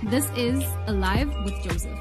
This is Alive with Joseph.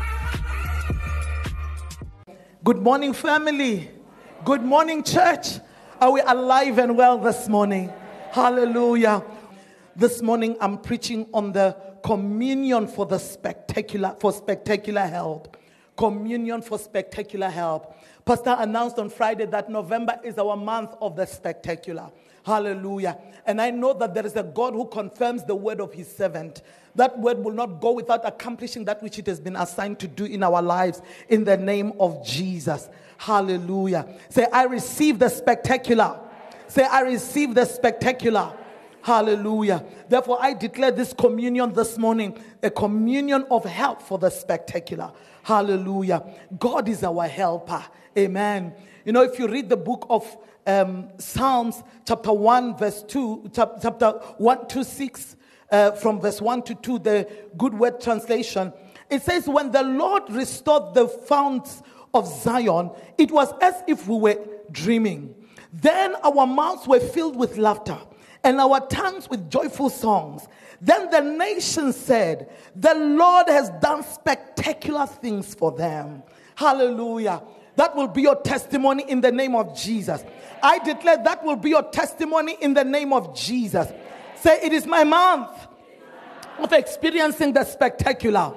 Good morning, family. Good morning, church. Are we alive and well this morning? Hallelujah. This morning I'm preaching on the communion for spectacular help. Communion for spectacular help. Pastor announced on Friday that November is our month of the spectacular. Hallelujah. And I know that there is a God who confirms the word of his servant. That word will not go without accomplishing that which it has been assigned to do in our lives in the name of Jesus. Hallelujah. Say, I receive the spectacular. Say, I receive the spectacular. Hallelujah. Therefore, I declare this communion this morning, a communion of help for the spectacular. Hallelujah. God is our helper. Amen. You know, if you read the book of Psalms, chapter 1, verse 2, chapter 1 to 6, from verse 1 to 2, the Good Word translation, it says, when the Lord restored the founts of Zion, it was as if we were dreaming. Then our mouths were filled with laughter, and our tongues with joyful songs. Then the nations said, the Lord has done spectacular things for them. Hallelujah. That will be your testimony in the name of Jesus. I declare that will be your testimony in the name of Jesus. Say, it is my month of experiencing the spectacular.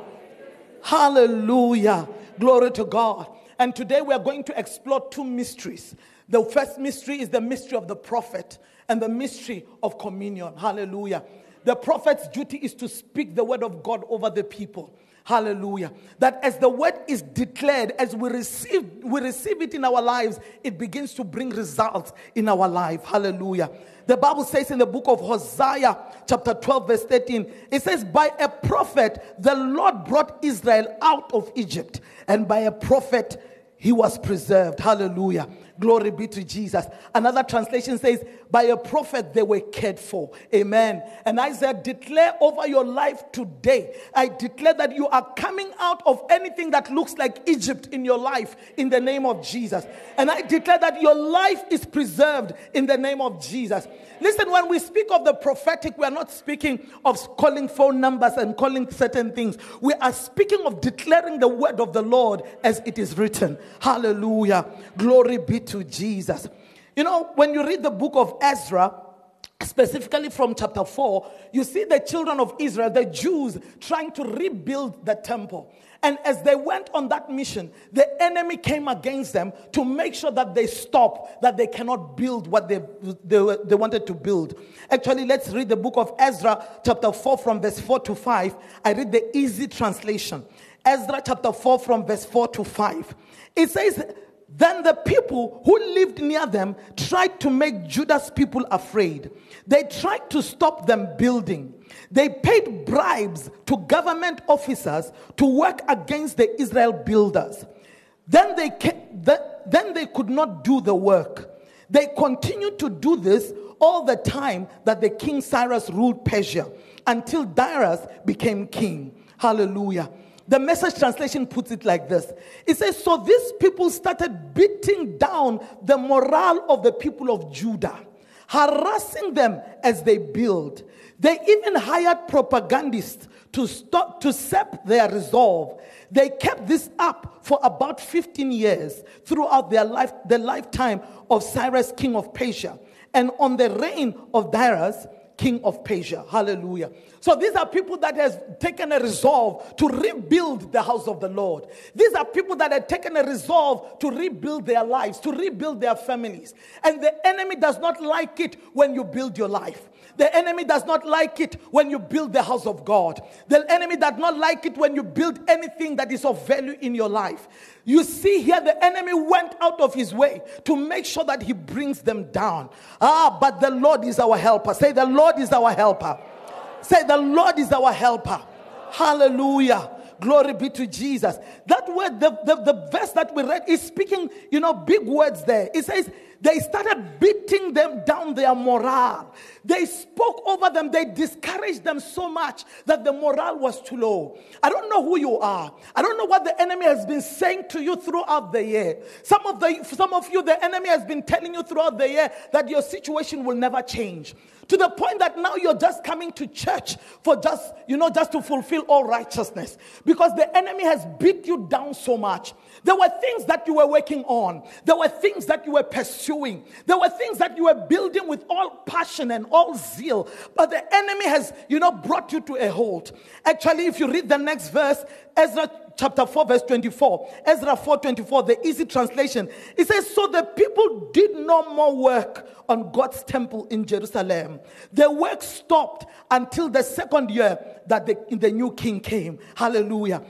Hallelujah. Glory to God. And today we are going to explore two mysteries. The first mystery is the mystery of the prophet and the mystery of communion. Hallelujah. The prophet's duty is to speak the word of God over the people. Hallelujah. That as the word is declared, as we receive it in our lives, it begins to bring results in our life. Hallelujah. The Bible says in the book of Hosea, chapter 12, verse 13, it says, by a prophet, the Lord brought Israel out of Egypt, and by a prophet, he was preserved. Hallelujah. Glory be to Jesus. Another translation says, by a prophet they were cared for. Amen. And Isaiah, declare over your life today. I declare that you are coming out of anything that looks like Egypt in your life in the name of Jesus. And I declare that your life is preserved in the name of Jesus. Listen, when we speak of the prophetic, we are not speaking of calling phone numbers and calling certain things. We are speaking of declaring the word of the Lord as it is written. Hallelujah. Glory be to Jesus. You know, when you read the book of Ezra, specifically from chapter 4, you see the children of Israel, the Jews, trying to rebuild the temple. And as they went on that mission, the enemy came against them to make sure that they stop, that they cannot build what they wanted to build. Actually, let's read the book of Ezra, chapter 4, from verse 4 to 5. I read the easy translation. Ezra, chapter 4, from verse 4 to 5. It says, then the people who lived near them tried to make Judah's people afraid. They tried to stop them building. They paid bribes to government officers to work against the Israel builders. Then they could not do the work. They continued to do this all the time that the King Cyrus ruled Persia, until Darius became king. Hallelujah. The Message translation puts it like this. It says, so these people started beating down the morale of the people of Judah, harassing them as they build. They even hired propagandists to sap their resolve. They kept this up for about 15 years throughout the lifetime of Cyrus, king of Persia, and on the reign of Darius, king of Persia. Hallelujah. So these are people that has taken a resolve to rebuild the house of the Lord. These are people that have taken a resolve to rebuild their lives, to rebuild their families. And the enemy does not like it when you build your life. The enemy does not like it when you build the house of God. The enemy does not like it when you build anything that is of value in your life. You see here, the enemy went out of his way to make sure that he brings them down. But the Lord is our helper. Say, the Lord is our helper. Say, the Lord is our helper. Hallelujah. Glory be to Jesus. That word, the verse that we read is speaking, big words there. It says, They started beating them down their morale. They spoke over them. They discouraged them so much that the morale was too low. I don't know who you are. I don't know what the enemy has been saying to you throughout the year. Some of you, the enemy has been telling you throughout the year that your situation will never change. To the point that now you're just coming to church for just to fulfill all righteousness. Because the enemy has beat you down so much. There were things that you were working on. There were things that you were pursuing. There were things that you were building with all passion and all zeal. But the enemy has, brought you to a halt. Actually, if you read the next verse, Ezra chapter 4 verse 24, Ezra 4:24, the easy translation, it says, so the people did no more work on God's temple in Jerusalem. The work stopped until the second year that the new king came. Hallelujah.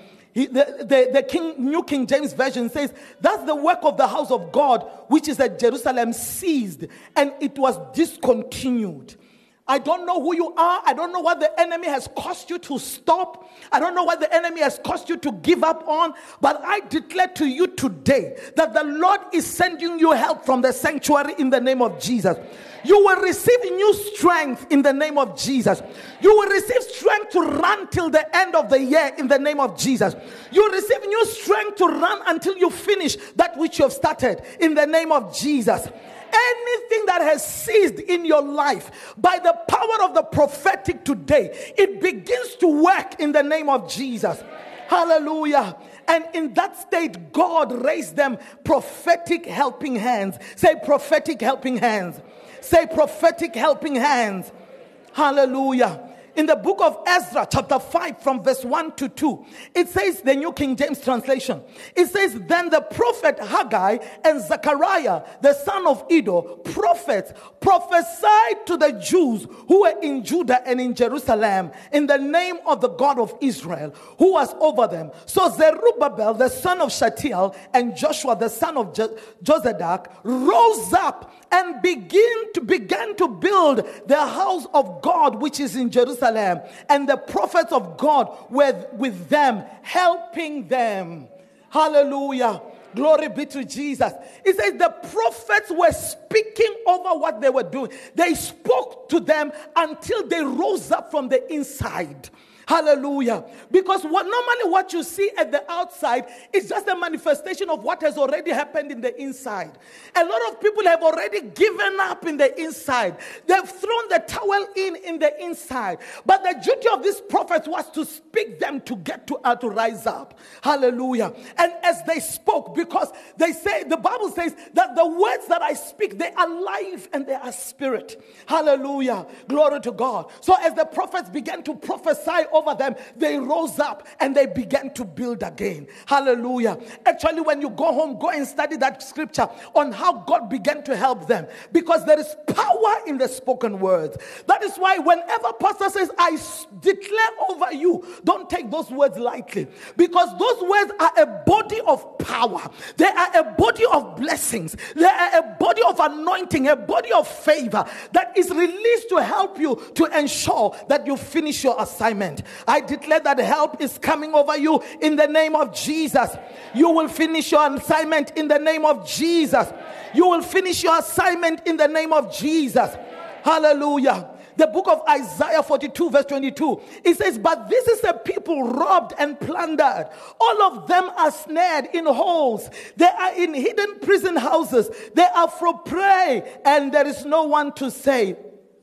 New King James Version says, that's the work of the house of God, which is at Jerusalem, ceased, and it was discontinued. I don't know who you are. I don't know what the enemy has caused you to stop. I don't know what the enemy has caused you to give up on. But I declare to you today that the Lord is sending you help from the sanctuary in the name of Jesus. You will receive new strength in the name of Jesus. You will receive strength to run till the end of the year in the name of Jesus. You will receive new strength to run until you finish that which you have started in the name of Jesus. Anything that has ceased in your life, by the power of the prophetic today, it begins to work in the name of Jesus. Hallelujah. And in that state, God raised them prophetic helping hands. Say prophetic helping hands. Say prophetic helping hands. Hallelujah. In the book of Ezra, chapter 5, from verse 1 to 2, it says, the New King James translation, it says, then the prophet Haggai and Zechariah, the son of Iddo, prophets, prophesied to the Jews who were in Judah and in Jerusalem in the name of the God of Israel, who was over them. So Zerubbabel, the son of Shealtiel, and Joshua, the son of Jozadak, rose up and began to build the house of God, which is in Jerusalem. And the prophets of God were with them, helping them. Hallelujah. Glory be to Jesus. It says the prophets were speaking over what they were doing. They spoke to them until they rose up from the inside. Hallelujah. Because normally what you see at the outside is just a manifestation of what has already happened in the inside. A lot of people have already given up in the inside. They've thrown the towel in the inside. But the duty of these prophets was to speak them to get to rise up. Hallelujah. And as they spoke, because the Bible says that the words that I speak, they are life and they are spirit. Hallelujah. Glory to God. So as the prophets began to prophesy over them, they rose up and they began to build again. Hallelujah. Actually, when you go home, go and study that scripture on how God began to help them, because there is power in the spoken words. That is why whenever pastor says, I declare over you, don't take those words lightly, because those words are a body of power. They are a body of blessings. They are a body of anointing, a body of favor that is released to help you to ensure that you finish your assignment. I declare that help is coming over you in the name of Jesus. You will finish your assignment in the name of Jesus. You will finish your assignment in the name of Jesus. Hallelujah. The book of Isaiah 42 verse 22, it says, but this is a people robbed and plundered. All of them are snared in holes. They are in hidden prison houses. They are for prey, and there is no one to say,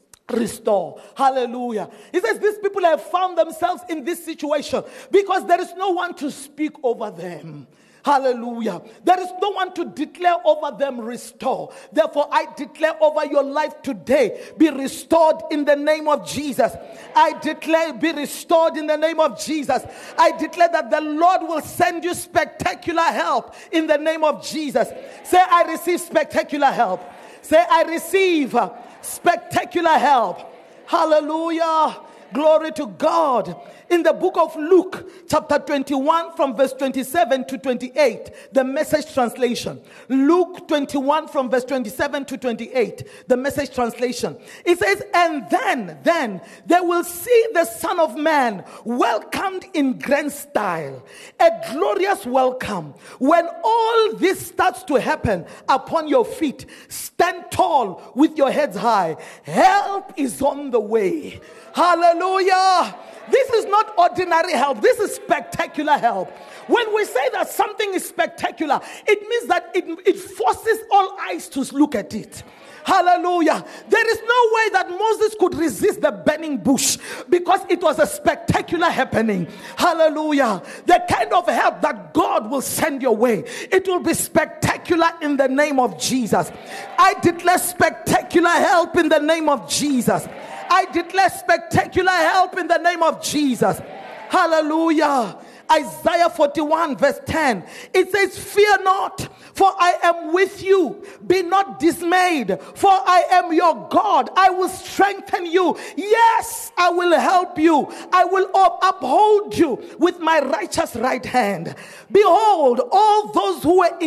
restore. Hallelujah. He says these people have found themselves in this situation because there is no one to speak over them. Hallelujah. There is no one to declare over them, restore. Therefore, I declare over your life today, be restored in the name of Jesus. I declare, be restored in the name of Jesus. I declare that the Lord will send you spectacular help in the name of Jesus. Say, I receive spectacular help. Say, I receive spectacular help. Hallelujah. Glory to God. In the book of Luke, chapter 21, from verse 27 to 28, the Message translation. Luke 21, from verse 27 to 28, the Message translation. It says, and then they will see the Son of Man welcomed in grand style. A glorious welcome. When all this starts to happen upon your feet, stand tall with your heads high. Help is on the way. Hallelujah. This is not ordinary help. This is spectacular help. When we say that something is spectacular, it means that it forces all eyes to look at it. Hallelujah. There is no way that Moses could resist the burning bush because it was a spectacular happening. Hallelujah. The kind of help that God will send your way, it will be spectacular in the name of Jesus. I declare spectacular help in the name of Jesus. I declare spectacular help in the name of Jesus. Hallelujah. Isaiah 41 verse 10. It says, fear not, for I am with you. Be not dismayed, for I am your God. I will strengthen you. Yes, I will help you. I will uphold you with my righteous right hand. Behold, all those who were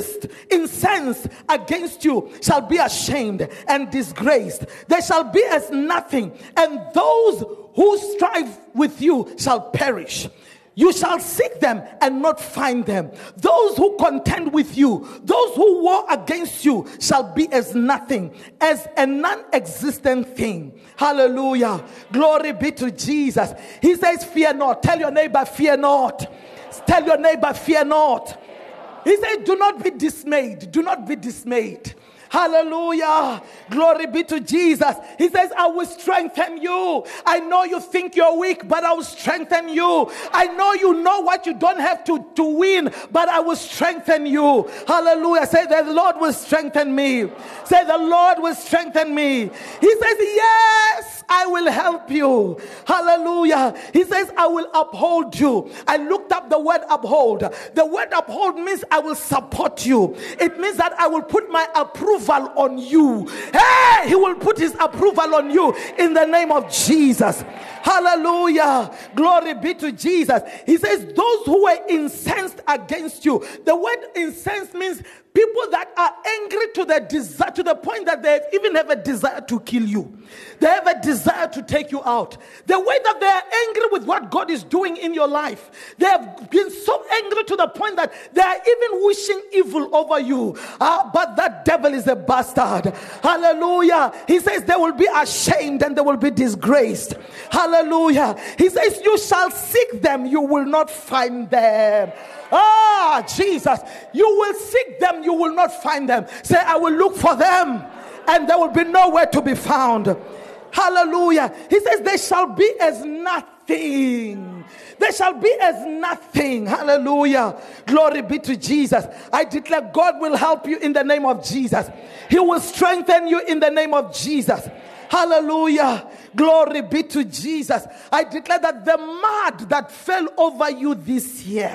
incensed against you shall be ashamed and disgraced. They shall be as nothing, and those who strive with you shall perish. You shall seek them and not find them. Those who contend with you, those who war against you, shall be as nothing, as a non-existent thing. Hallelujah. Glory be to Jesus. He says, fear not. Tell your neighbor, fear not. Tell your neighbor, fear not. He says, do not be dismayed. Do not be dismayed. Hallelujah. Glory be to Jesus. He says, I will strengthen you. I know you think you're weak, but I will strengthen you. I know you know what you don't have to win, but I will strengthen you. Hallelujah. Say, the Lord will strengthen me. Say, the Lord will strengthen me. He says, yes, I will help you. Hallelujah. He says, I will uphold you. I looked up the word uphold. The word uphold means I will support you. It means that I will put my approval on you. Hey, he will put his approval on you in the name of Jesus. Hallelujah. Glory be to Jesus. He says, those who were incensed against you. The word incensed means people that are angry to the point that they even have a desire to kill you. They have a desire to take you out. The way that they are angry with what God is doing in your life, they have been so angry to the point that they are even wishing evil over you. But that devil is a bastard. Hallelujah. He says they will be ashamed and they will be disgraced. Hallelujah. He says, you shall seek them, you will not find them. Jesus, you will seek them, you will not find them. Say, I will look for them and there will be nowhere to be found. Hallelujah. He says, they shall be as nothing. They shall be as nothing. Hallelujah. Glory be to Jesus. I declare God will help you in the name of Jesus. He will strengthen you in the name of Jesus. Hallelujah. Glory be to Jesus. I declare that the mud that fell over you this year.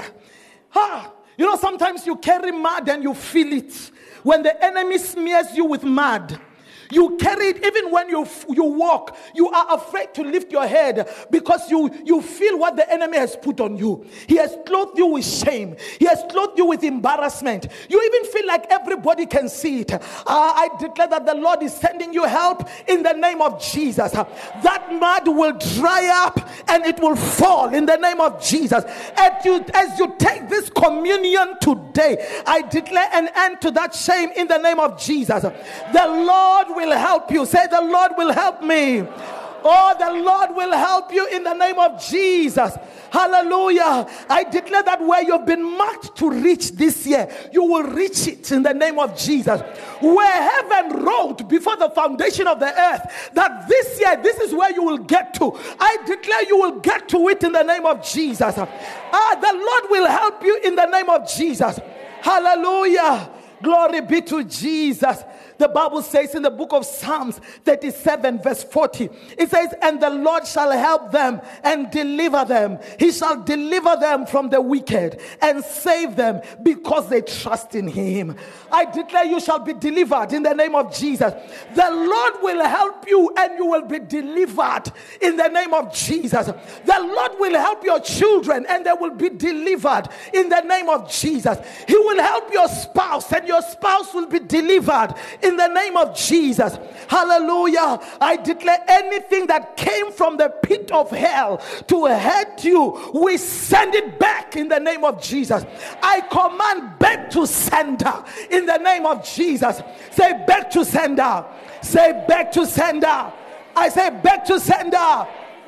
You know, sometimes you carry mud and you feel it. When the enemy smears you with mud, you carry it even when you walk. You are afraid to lift your head because you feel what the enemy has put on you. He has clothed you with shame. He has clothed you with embarrassment. You even feel like everybody can see it. I declare that the Lord is sending you help in the name of Jesus. That mud will dry up and it will fall in the name of Jesus. As you take this communion today, I declare an end to that shame in the name of Jesus. The Lord will help you. Say, the Lord will help me. Oh, the Lord will help you in the name of Jesus. Hallelujah. I declare that where you've been marked to reach this year, you will reach it in the name of Jesus. Where heaven wrote before the foundation of the earth that this year, this is where you will get to. I declare you will get to it in the name of Jesus. The Lord will help you in the name of Jesus. Hallelujah. Glory be to Jesus. The Bible says in the book of Psalms 37 verse 40, it says, and the Lord shall help them and deliver them. He shall deliver them from the wicked and save them because they trust in him. I declare you shall be delivered in the name of Jesus. The Lord will help you and you will be delivered in the name of Jesus. The Lord will help your children and they will be delivered in the name of Jesus. He will help your spouse and your spouse will be delivered in the name of Jesus. Hallelujah. I declare anything that came from the pit of hell to hurt you, we send it back in the name of Jesus. I command back to sender in the name of Jesus. Say back to sender. Say back to sender. I say back to sender.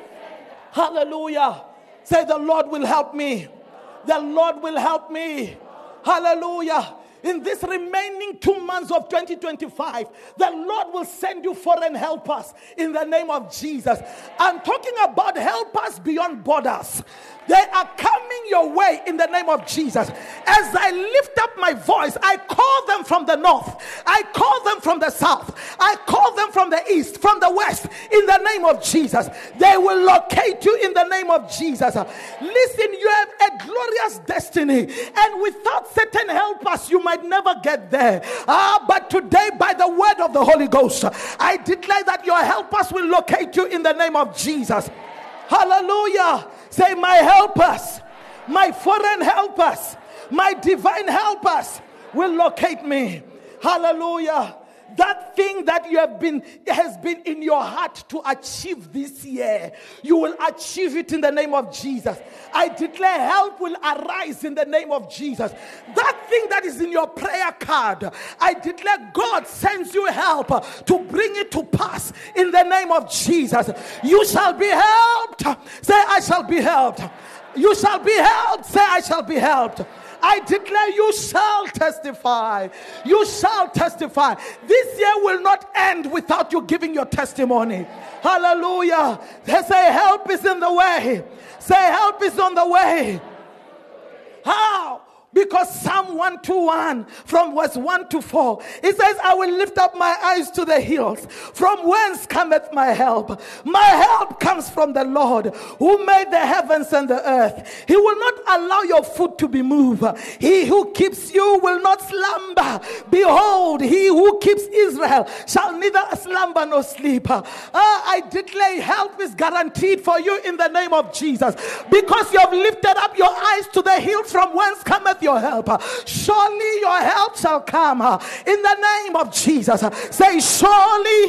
Hallelujah. Say the Lord will help me. The Lord will help me. Hallelujah. In this remaining 2 months of 2025, the Lord will send you foreign helpers in the name of Jesus. I'm talking about helpers beyond borders. They are coming your way in the name of Jesus. As I lift up my voice, I call them from the north. I call them from the south. I call them from the east, from the west, in the name of Jesus. They will locate you in the name of Jesus. Listen, you have a glorious destiny, and without certain helpers, you might never get there. But today, by the word of the Holy Ghost, I declare that your helpers will locate you in the name of Jesus. Hallelujah. Say, my helpers, my foreign helpers, my divine helpers will locate me. Hallelujah. That thing that has been in your heart to achieve this year, you will achieve it in the name of Jesus. I declare help will arise in the name of Jesus. That thing that is in your prayer card, I declare God sends you help to bring it to pass in the name of Jesus. You shall be helped. Say, I shall be helped. You shall be helped. Say, I shall be helped. I declare you shall testify. You shall testify. This year will not end without you giving your testimony. Hallelujah. They say help is in the way. Say help is on the way. How? Because Psalm 121 from verse 1 to 4, it says, I will lift up my eyes to the hills. From whence cometh my help? My help comes from the Lord who made the heavens and the earth. He will not allow your foot to be moved. He who keeps you will not slumber. Behold, he who keeps Israel shall neither slumber nor sleep. I declare help is guaranteed for you in the name of Jesus. Because you have lifted up your eyes to the hills from whence cometh your help. Surely your help shall come in the name of Jesus. Say surely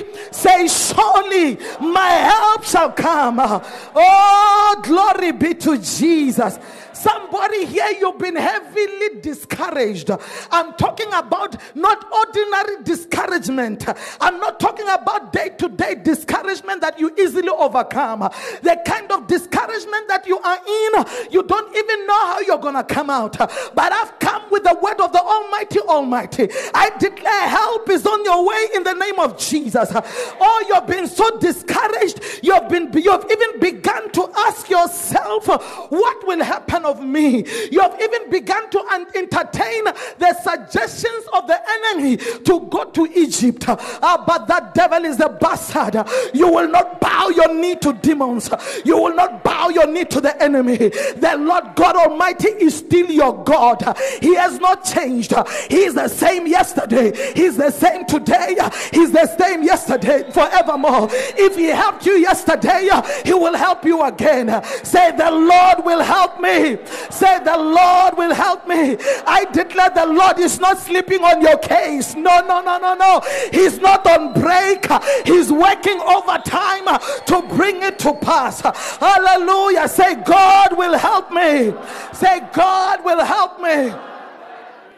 my help shall come. Oh, glory be to Jesus. Somebody here, you've been heavily discouraged. I'm talking about not ordinary discouragement. I'm not talking about day-to-day discouragement that you easily overcome. The kind of discouragement that you are in, you don't even know how you're going to come out. But I've come with the word of the Almighty. I declare help is on your way in the name of Jesus. Oh, you've been so discouraged. You've even begun to ask yourself, what will happen of me? You have even begun to entertain the suggestions of the enemy to go to Egypt. But that devil is a bastard. You will not bow your knee to demons. You will not bow your knee to the enemy. The Lord God Almighty is still your God. He has not changed. He is the same yesterday. He's the same today. He's the same yesterday, forevermore. If he helped you yesterday, he will help you again. Say, the Lord will help me. Say, the Lord will help me. I declare the Lord is not sleeping on your case. No. He's not on break. He's working overtime to bring it to pass. Hallelujah. Say, God will help me. Say, God will help me.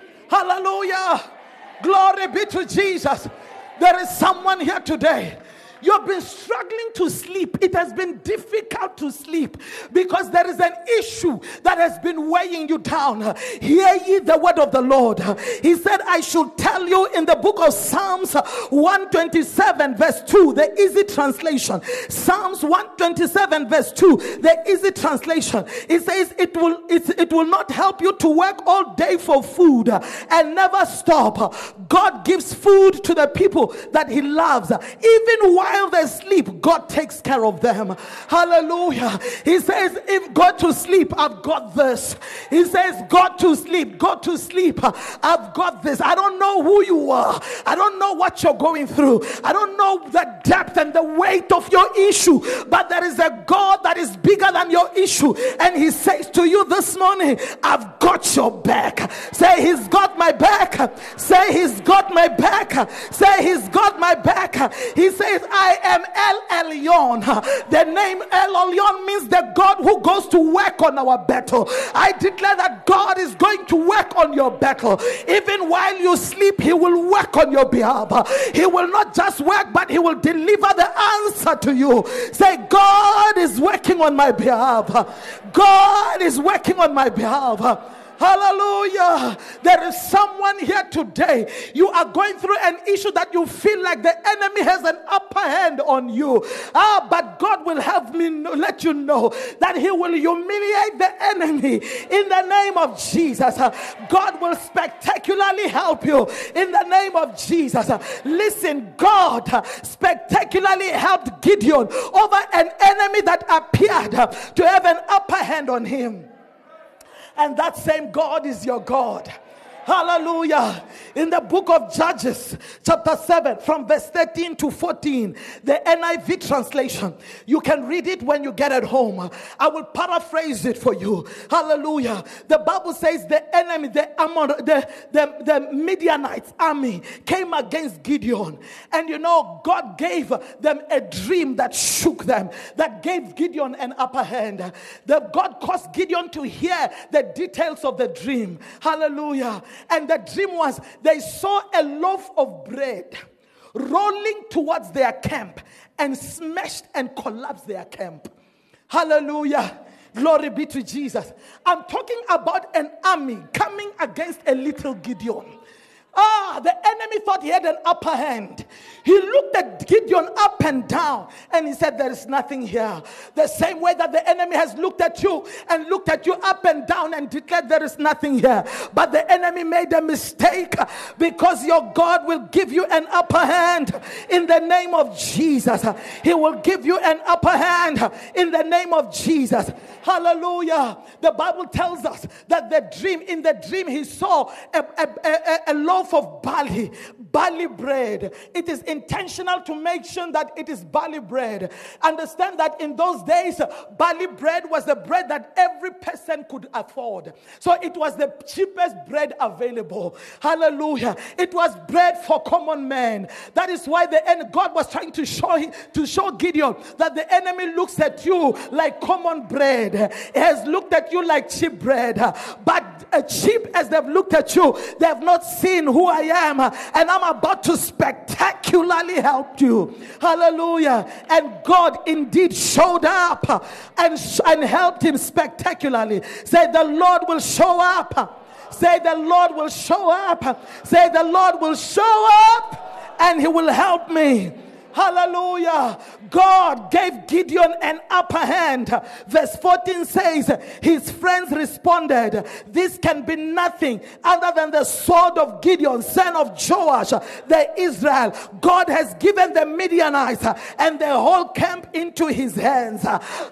Hallelujah. Glory be to Jesus. There is someone here today. You've been struggling to sleep. It has been difficult to sleep because there is an issue that has been weighing you down. Hear ye the word of the Lord. He said, I should tell you in the book of Psalms 127 verse 2, the easy translation. Psalms 127 verse 2, the easy translation. It says, it will not help you to work all day for food and never stop. God gives food to the people that he loves. Even while they sleep, God takes care of them. Hallelujah. He says, if go to sleep, I've got this. He says, go to sleep, go to sleep. I've got this. I don't know who you are. I don't know what you're going through. I don't know the depth and the weight of your issue, but there is a God that is bigger than your issue. And he says to you this morning, I've got your back. Say, he's got my back. Say, he's got my back. Say, he's got my back. He says, I am El Elyon. The name El Elyon means the God who goes to work on our battle. I declare that God is going to work on your battle. Even while you sleep, he will work on your behalf. He will not just work, but he will deliver the answer to you. Say, God is working on my behalf. God is working on my behalf. Hallelujah. There is someone here today. You are going through an issue that you feel like the enemy has an upper hand on you. But God will have me let you know that he will humiliate the enemy in the name of Jesus. God will spectacularly help you in the name of Jesus. Listen, God spectacularly helped Gideon over an enemy that appeared to have an upper hand on him. And that same God is your God. Hallelujah. In the book of Judges, chapter 7, from verse 13 to 14, the NIV translation. You can read it when you get at home. I will paraphrase it for you. Hallelujah. The Bible says the enemy, the Midianites army came against Gideon. And you know, God gave them a dream that shook them, that gave Gideon an upper hand. God caused Gideon to hear the details of the dream. Hallelujah. And the dream was they saw a loaf of bread rolling towards their camp and smashed and collapsed their camp. Hallelujah. Glory be to Jesus. I'm talking about an army coming against a little Gideon. The enemy thought he had an upper hand. He looked at Gideon up and down and he said, there is nothing here. The same way that the enemy has looked at you and looked at you up and down and declared there is nothing here. But the enemy made a mistake, because your God will give you an upper hand in the name of Jesus. He will give you an upper hand in the name of Jesus. Hallelujah. The Bible tells us that in the dream he saw a loaf of barley bread. It is intentional to make sure that it is barley bread. Understand that in those days, barley bread was the bread that every person could afford. So it was the cheapest bread available. Hallelujah. It was bread for common men. That is why God was trying to show Gideon that the enemy looks at you like common bread. He has looked at you like cheap bread. But cheap as they've looked at you, they have not seen who I am, and I'm about to spectacularly help you. Hallelujah. And God indeed showed up and helped him spectacularly. Say, the Lord will show up. Say, the Lord will show up. Say, the Lord will show up and he will help me. Hallelujah. God gave Gideon an upper hand. Verse 14 says, his friends responded, this can be nothing other than the sword of Gideon, son of Joash, the Israel. God has given the Midianites and the whole camp into his hands.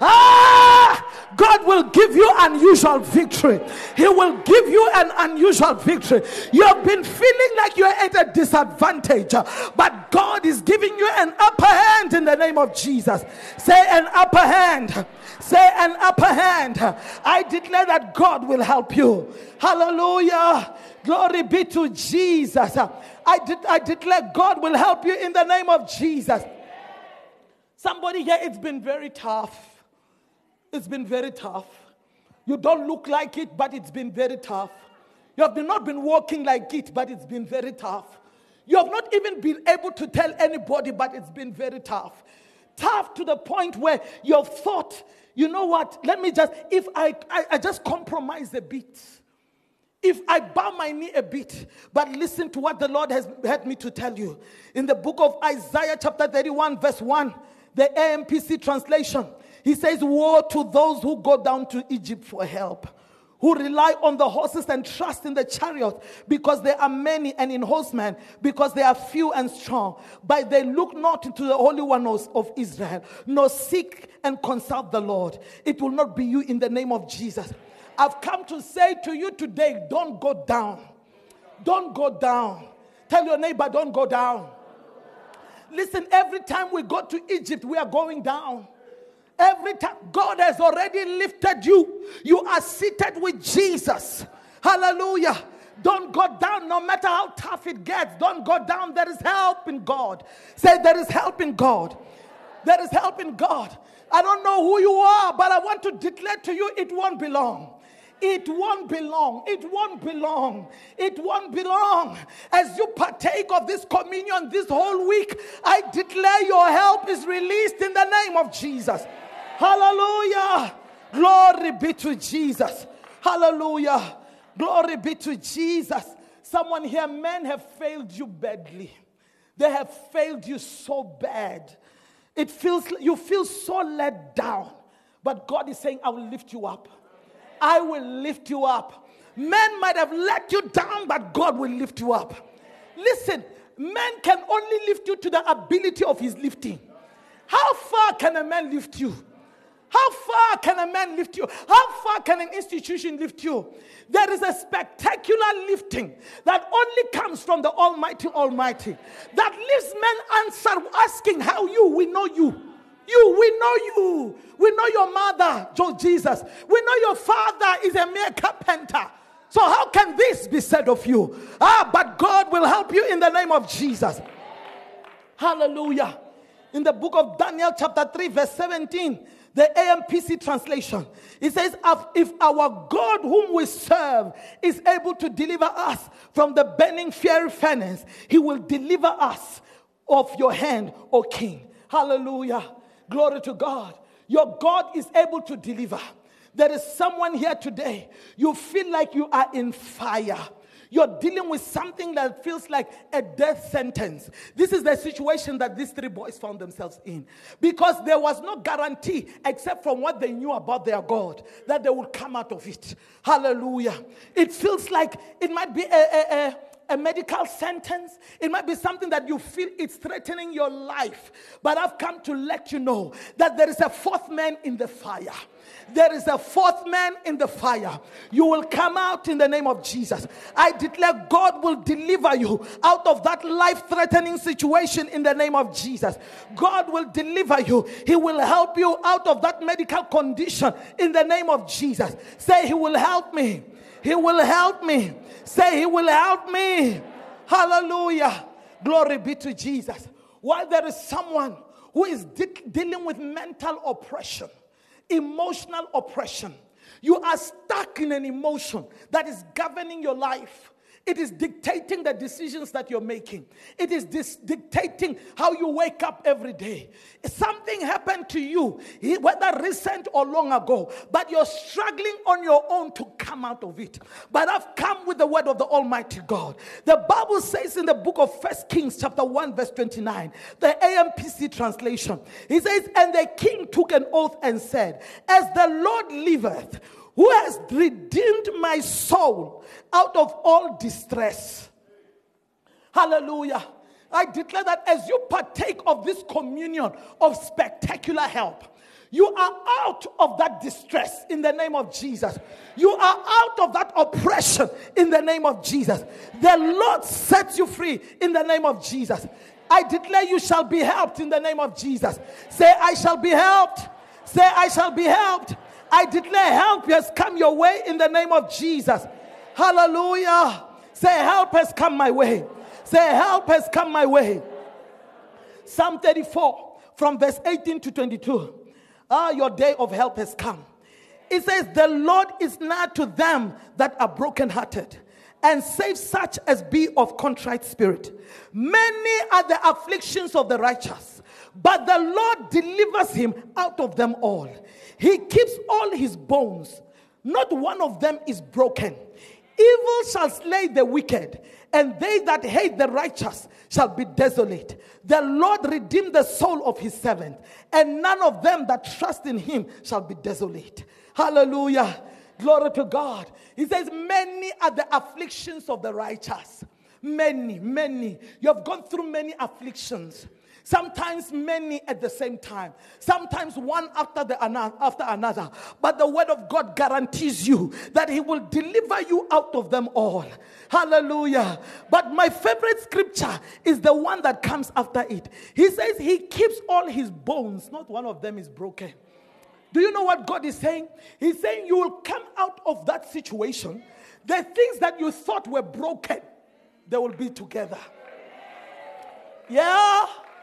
God will give you unusual victory. He will give you an unusual victory. You have been feeling like you're at a disadvantage, but God is giving you an upper hand in the name of Jesus. Say an upper hand. Say an upper hand. I declare that God will help you. Hallelujah. Glory be to Jesus. I declare God will help you in the name of Jesus. Somebody here, it's been very tough. It's been very tough. You don't look like it, but it's been very tough. You have not been walking like it, but it's been very tough. You have not even been able to tell anybody, but it's been very tough. Tough to the point where you have thought, you know what, if I just compromise a bit. If I bow my knee a bit. But listen to what the Lord has had me to tell you. In the book of Isaiah chapter 31 verse 1, the AMPC translation, he says, woe to those who go down to Egypt for help, who rely on the horses and trust in the chariots because they are many, and in horsemen because they are few and strong. But they look not into the Holy One of Israel, nor seek and consult the Lord. It will not be you in the name of Jesus. I've come to say to you today, don't go down. Don't go down. Tell your neighbor, don't go down. Listen, every time we go to Egypt, we are going down. Every time, God has already lifted you. You are seated with Jesus. Hallelujah. Don't go down no matter how tough it gets. Don't go down. There is help in God. Say, there is help in God. There is help in God. I don't know who you are, but I want to declare to you, it won't be long. It won't belong. It won't belong. It won't belong. As you partake of this communion this whole week, I declare your help is released in the name of Jesus. Hallelujah. Glory be to Jesus. Hallelujah. Glory be to Jesus. Someone here, men have failed you badly. They have failed you so bad. You feel so let down. But God is saying, I will lift you up. I will lift you up. Men might have let you down, but God will lift you up. Listen, men can only lift you to the ability of his lifting. How far can a man lift you? How far can a man lift you? How far can an institution lift you? There is a spectacular lifting that only comes from the Almighty, that leaves men asking, how you? We know you. We know you. We know your mother, Jesus. We know your father is a mere carpenter. So how can this be said of you? But God will help you in the name of Jesus. Hallelujah. In the book of Daniel chapter 3 verse 17, the AMPC translation, it says, if our God whom we serve is able to deliver us from the burning fiery furnace, he will deliver us of your hand, O King. Hallelujah. Glory to God. Your God is able to deliver. There is someone here today. You feel like you are in fire. You're dealing with something that feels like a death sentence. This is the situation that these three boys found themselves in. Because there was no guarantee except from what they knew about their God that they would come out of it. Hallelujah. It feels like it might be a medical sentence. It might be something that you feel it's threatening your life. But I've come to let you know that there is a fourth man in the fire. There is a fourth man in the fire. You will come out in the name of Jesus. I declare God will deliver you out of that life-threatening situation in the name of Jesus. God will deliver you. He will help you out of that medical condition in the name of Jesus. Say, he will help me. He will help me. Say, he will help me. Hallelujah. Glory be to Jesus. While there is someone who is dealing with mental oppression, emotional oppression, you are stuck in an emotion that is governing your life. It is dictating the decisions that you're making. It is dictating how you wake up every day. Something happened to you, whether recent or long ago, but you're struggling on your own to come out of it. But I've come with the word of the Almighty God. The Bible says in the book of 1 Kings chapter 1 verse 29, the AMPC translation, he says, and the king took an oath and said, as the Lord liveth, who has redeemed my soul out of all distress. Hallelujah. I declare that as you partake of this communion of spectacular help, you are out of that distress in the name of Jesus. You are out of that oppression in the name of Jesus. The Lord sets you free in the name of Jesus. I declare you shall be helped in the name of Jesus. Say, I shall be helped. Say, I shall be helped. I declare help has come your way in the name of Jesus. Hallelujah. Say, help has come my way. Say, help has come my way. Psalm 34 from verse 18 to 22. Your day of help has come. It says, the Lord is nigh to them that are brokenhearted, and save such as be of contrite spirit. Many are the afflictions of the righteous, but the Lord delivers him out of them all. He keeps all his bones. Not one of them is broken. Evil shall slay the wicked, and they that hate the righteous shall be desolate. The Lord redeemed the soul of his servant, and none of them that trust in him shall be desolate. Hallelujah. Glory to God. He says, many are the afflictions of the righteous. Many, many. You have gone through many afflictions. Sometimes many at the same time. Sometimes one after another. But the word of God guarantees you that he will deliver you out of them all. Hallelujah. But my favorite scripture is the one that comes after it. He says he keeps all his bones. Not one of them is broken. Do you know what God is saying? He's saying you will come out of that situation. The things that you thought were broken, they will be together. Yeah.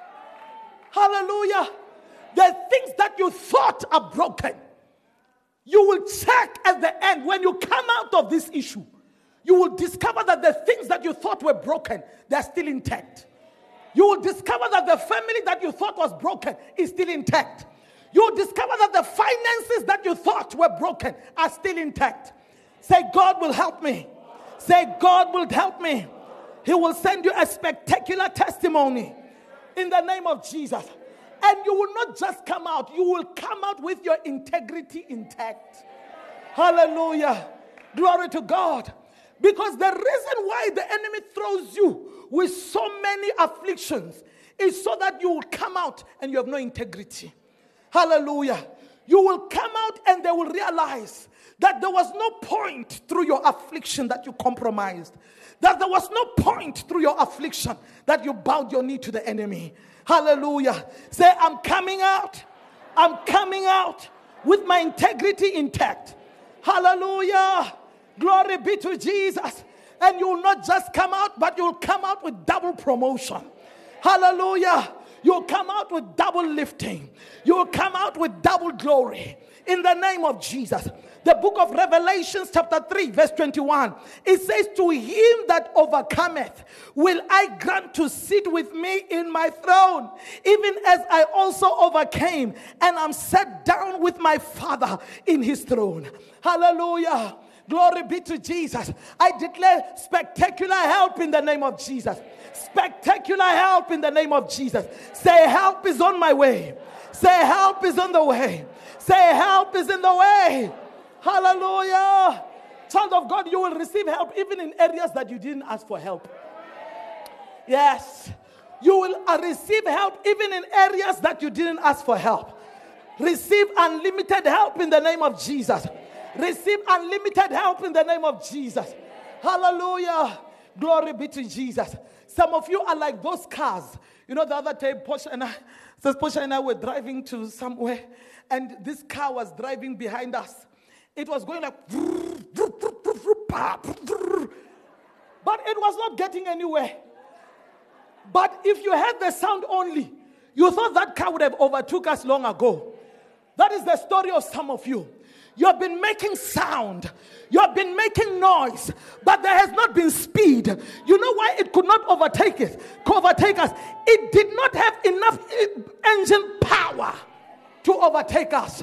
Hallelujah. The things that you thought are broken, you will check at the end. When you come out of this issue, you will discover that the things that you thought were broken, they're still intact. You will discover that the family that you thought was broken is still intact. You will discover that the finances that you thought were broken are still intact. Say, God will help me. Say, God will help me. He will send you a spectacular testimony in the name of Jesus. And you will not just come out, you will come out with your integrity intact. Hallelujah. Glory to God. Because the reason why the enemy throws you with so many afflictions is so that you will come out and you have no integrity. Hallelujah. You will come out and they will realize that there was no point through your affliction that you compromised. That there was no point through your affliction that you bowed your knee to the enemy. Hallelujah. Say, I'm coming out. I'm coming out with my integrity intact. Hallelujah. Glory be to Jesus. And you will not just come out, but you will come out with double promotion. Hallelujah. You'll come out with double lifting. You'll come out with double glory. In the name of Jesus. The book of Revelation chapter 3 verse 21. It says, to him that overcometh will I grant to sit with me in my throne, even as I also overcame and am set down with my Father in his throne. Hallelujah. Glory be to Jesus. I declare spectacular help in the name of Jesus. Spectacular help in the name of Jesus. Say, help is on my way. Say, help is on the way. Say, help is in the way. Hallelujah. Child of God, you will receive help even in areas that you didn't ask for help. Yes. You will receive help even in areas that you didn't ask for help. Receive unlimited help in the name of Jesus. Receive unlimited help in the name of Jesus. Hallelujah. Glory be to Jesus. Some of you are like those cars. You know, the other day, Portia and I were driving to somewhere, and this car was driving behind us. It was going like, but it was not getting anywhere. But if you had the sound only, you thought that car would have overtook us long ago. That is the story of some of you. You have been making sound. You have been making noise. But there has not been speed. You know why it could not overtake us? It did not have enough engine power to overtake us.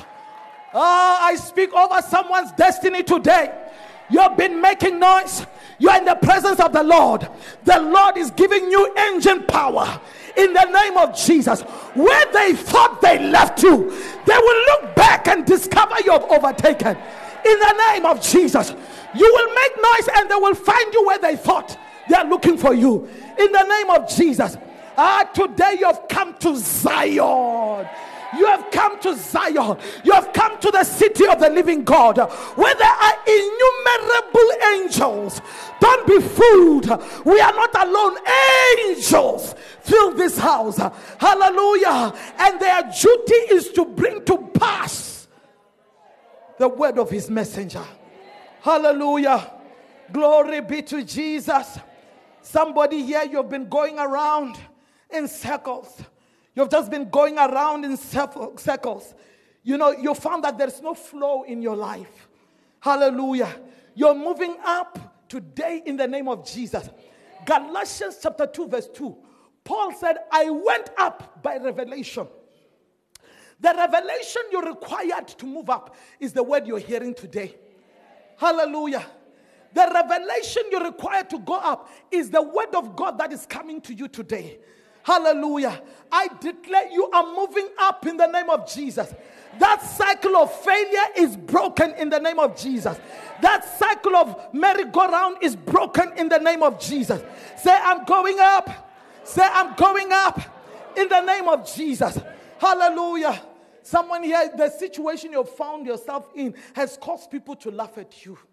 I speak over someone's destiny today. You have been making noise. You are in the presence of the Lord. The Lord is giving you engine power. In the name of Jesus. Where they thought they left you, they will look back and discover you have overtaken. In the name of Jesus. You will make noise and they will find you where they thought they are looking for you. In the name of Jesus. Today you have come to Zion. You have come to Zion. You have come to the city of the living God, where there are innumerable angels. Don't be fooled. We are not alone. Angels fill this house. Hallelujah. And their duty is to bring to pass the word of his messenger. Hallelujah. Glory be to Jesus. Somebody here, you've been going around in circles. You've just been going around in circles. You know, you found that there's no flow in your life. Hallelujah. You're moving up today in the name of Jesus. Galatians chapter 2 verse 2. Paul said, I went up by revelation. The revelation you're required to move up is the word you're hearing today. Hallelujah. The revelation you're required to go up is the word of God that is coming to you today. Hallelujah. I declare you are moving up in the name of Jesus. That cycle of failure is broken in the name of Jesus. That cycle of merry-go-round is broken in the name of Jesus. Say, I'm going up. Say, I'm going up in the name of Jesus. Hallelujah. Someone here, the situation you've found yourself in has caused people to laugh at you.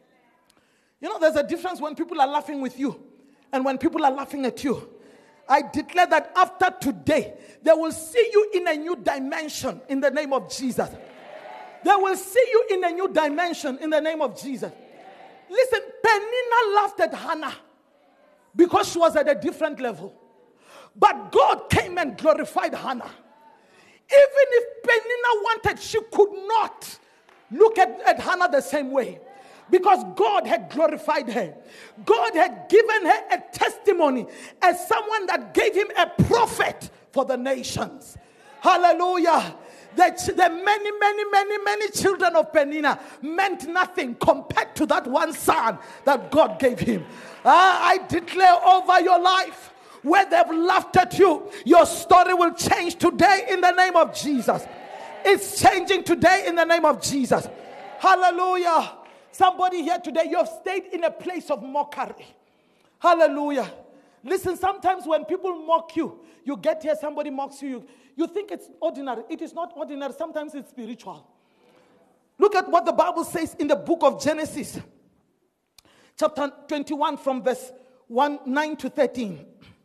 You know, there's a difference when people are laughing with you and when people are laughing at you. I declare that after today, they will see you in a new dimension in the name of Jesus. They will see you in a new dimension in the name of Jesus. Listen, Peninnah laughed at Hannah because she was at a different level. But God came and glorified Hannah. Even if Peninnah wanted, she could not look at Hannah the same way. Because God had glorified her. God had given her a testimony as someone that gave him a prophet for the nations. Hallelujah. The many children of Peninnah meant nothing compared to that one son that God gave him. I declare over your life, where they've laughed at you, your story will change today in the name of Jesus. It's changing today in the name of Jesus. Hallelujah. Somebody here today, you have stayed in a place of mockery. Hallelujah. Listen, sometimes when people mock you, you get here, somebody mocks you, you think it's ordinary. It is not ordinary. Sometimes it's spiritual. Look at what the Bible says in the book of Genesis, chapter 21 from verse 9 to 13.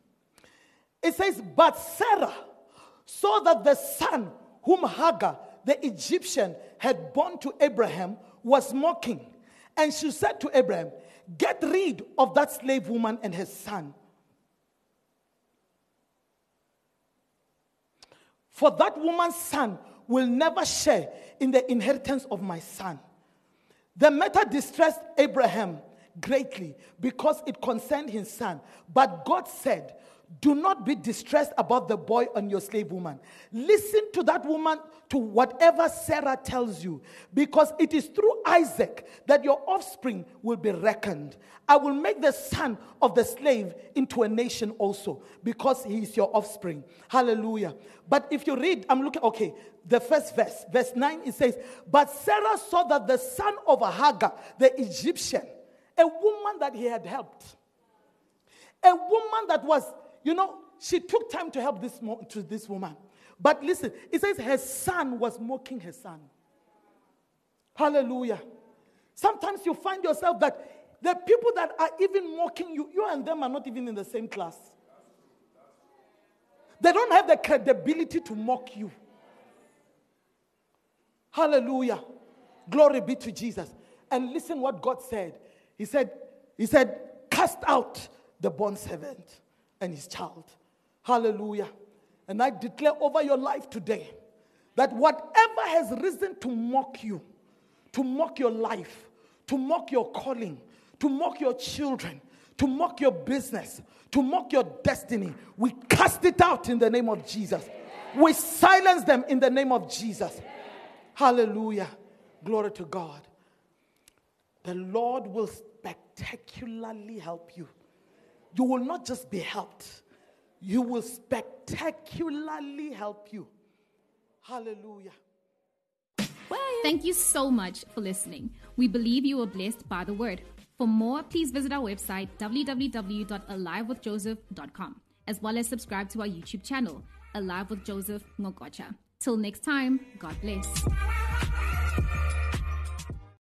It says, but Sarah saw that the son whom Hagar, the Egyptian, had born to Abraham was mocking. And she said to Abraham, get rid of that slave woman and her son. For that woman's son will never share in the inheritance of my son. The matter distressed Abraham greatly because it concerned his son. But God said, do not be distressed about the boy and your slave woman. Listen to that woman, to whatever Sarah tells you, because it is through Isaac that your offspring will be reckoned. I will make the son of the slave into a nation also, because he is your offspring. Hallelujah. But if you read, the first verse, verse 9, it says, but Sarah saw that the son of Hagar, the Egyptian, a woman that he had helped, a woman that was, she took time to help this woman. But listen, it says her son was mocking her son. Hallelujah. Sometimes you find yourself that the people that are even mocking you, you and them are not even in the same class. They don't have the credibility to mock you. Hallelujah. Glory be to Jesus. And listen what God said. He said, cast out the bondservant and his child. Hallelujah. And I declare over your life today that whatever has risen to mock you, to mock your life, to mock your calling, to mock your children, to mock your business, to mock your destiny, we cast it out in the name of Jesus. We silence them in the name of Jesus. Hallelujah. Glory to God. The Lord will spectacularly help you. You will not just be helped. You will spectacularly help you. Hallelujah. Thank you so much for listening. We believe you were blessed by the word. For more, please visit our website, www.alivewithjoseph.com, as well as subscribe to our YouTube channel, Alive with Joseph Ngokocha. Till next time, God bless.